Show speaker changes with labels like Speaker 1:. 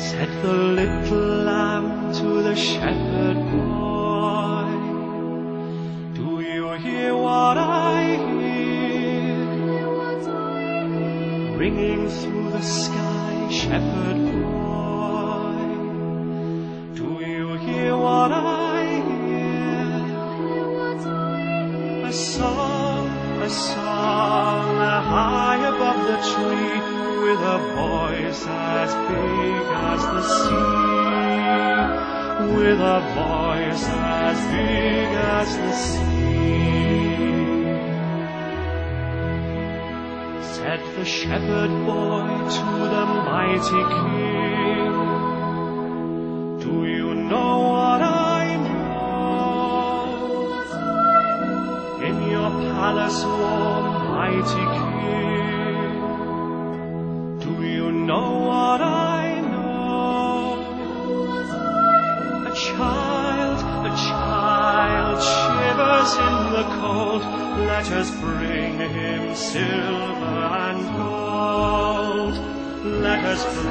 Speaker 1: Said the little lamb to the shepherd boy, do you hear what I hear? Ringing through the sky, shepherd boy, do you hear what I hear? A song high above the tree, with a voice as big as the sea, with a voice as big as the sea. Said the shepherd boy to the mighty king, do you know what I know? In your palace warm, mighty king, know what I know? A child shivers in the cold. Let us bring him silver and gold. Let us bring